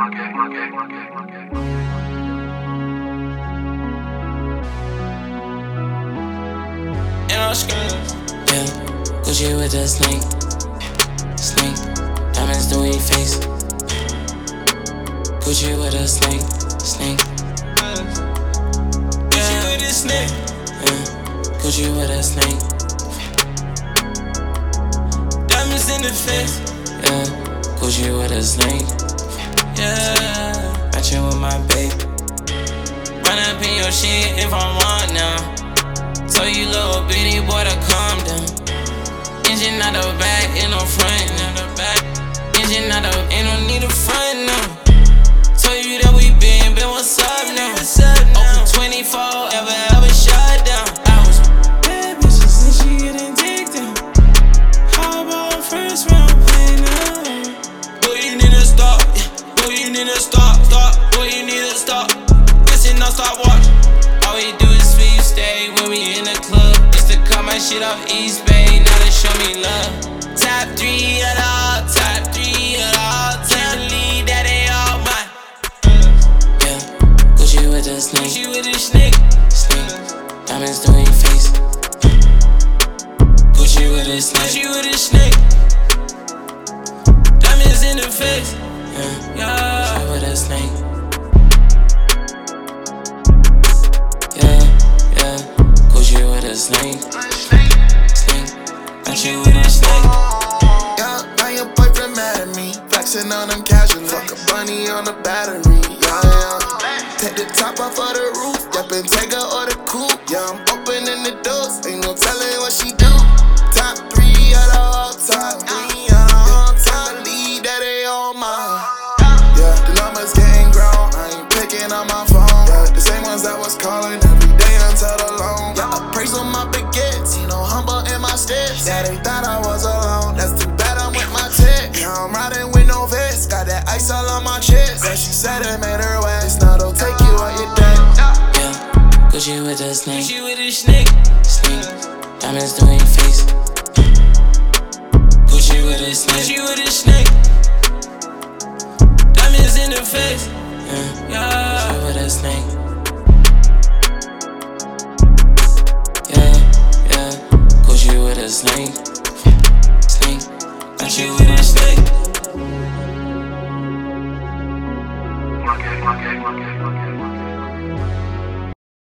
And I'm screaming. Yeah, Gucci with the snake. Diamonds the way he face. Gucci with a snake. Gucci with a snake. Yeah, Gucci with a snake. Diamonds in the face. Yeah, Gucci with a snake. Yeah, matching with my babe. Run up in your shit if I want now. So you little bitty boy to calm down. Engine out the back, ain't no front now. Engine out the, ain't no need to front now. Told you that we been what's up now. Open 24, ever shut down. I was bad bitches and she getting dick down. How about first round play now? Boy, you need to stop. Boy, you need to stop. Boy, you need to stop. Listen, now stop watch. All we do is sweep stay when we in the club. Used to cut my shit off East Bay, now they show me love. Top 3 at all, top 3 at all. Tell the lead that they all mine. Yeah, Gucci with the snake. Gucci with the snake. Diamonds the way you face. Gucci with the snake. Gucci with the snake. Diamonds in the face. Yeah, Gucci with the snake. Yeah, Gucci with a snake. Gucci with a snake. Yeah, now your boyfriend mad at me. Flexing on them casually. Fuck a bunny on the battery. Yeah. Take the top off of the roof. Yep, and take her or the coupe. Yeah, I'm opening the doors. Ain't no telling what she do. Top 3 at all time. Tell the lead that they all mine. Yeah, the numbers getting grown. I ain't picking on my phone. Yeah, the same ones that was calling every day until the loan. Yeah, I praise on my baguettes. You know, humble in my steps. Yeah, they thought I was alone. That's too bad I'm with my tech. Now I'm riding with no vest. Got that ice all on my chest. Yeah, she said it made her wet. It's not to take you on your deck. Yeah, Gucci with the snake. Gucci with the snake. Diamonds the way you face. Gucci with the snake. Gucci with the snake. Diamonds in the face. Yeah, Gucci with a snake. Yeah, Gucci with a snake. Gucci with a snake.